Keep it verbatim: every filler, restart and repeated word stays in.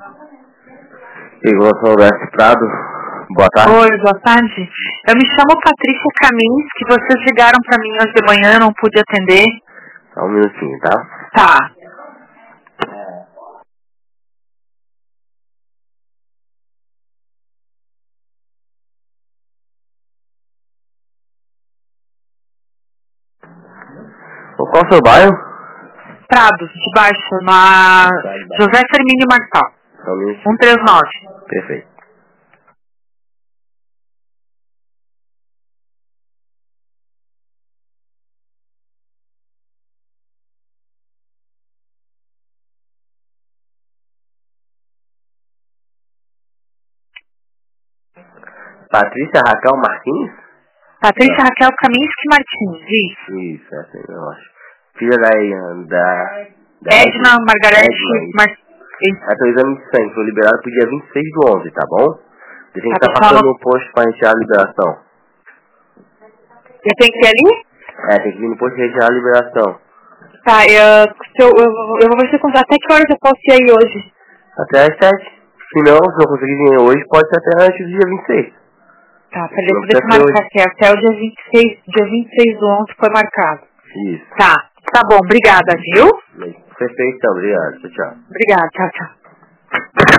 Igual Roberto Prado, boa tarde. Oi, boa tarde. Eu me chamo Patrícia Camins, que vocês ligaram pra mim hoje de manhã, eu não pude atender. Só um minutinho, tá? Tá. Qual é o seu bairro? Prados, de baixo, na José Firmino Marçal. Só um minutinho. cento e trinta e nove. Perfeito. Patrícia Raquel Martins? Patrícia Raquel Kaminski Martins, isso. Isso, essa aí eu acho. Filha da, da, da Edna Margarete Edna, Martins. essa é o exame de sangue foi liberado pro dia vinte e seis do onze, tá bom? A gente Tá, tá passando pessoal, no posto pra encher a liberação. eu tenho que ir ali? É, tem que vir no posto e retirar a liberação. Tá, eu, se eu, eu, eu vou ver se eu consigo. Até que horas eu posso ir aí hoje? Até às sete. Se não, se eu conseguir vir hoje, pode ser até antes do dia vinte e seis. Tá, peraí, Não deixa eu precisa ser marcar aqui. Até o dia vinte e seis, dia vinte e seis do onze foi marcado. Isso. Tá, tá bom, obrigada, viu? Perfeito, então, obrigado. Tchau, tchau. Obrigada, tchau, tchau.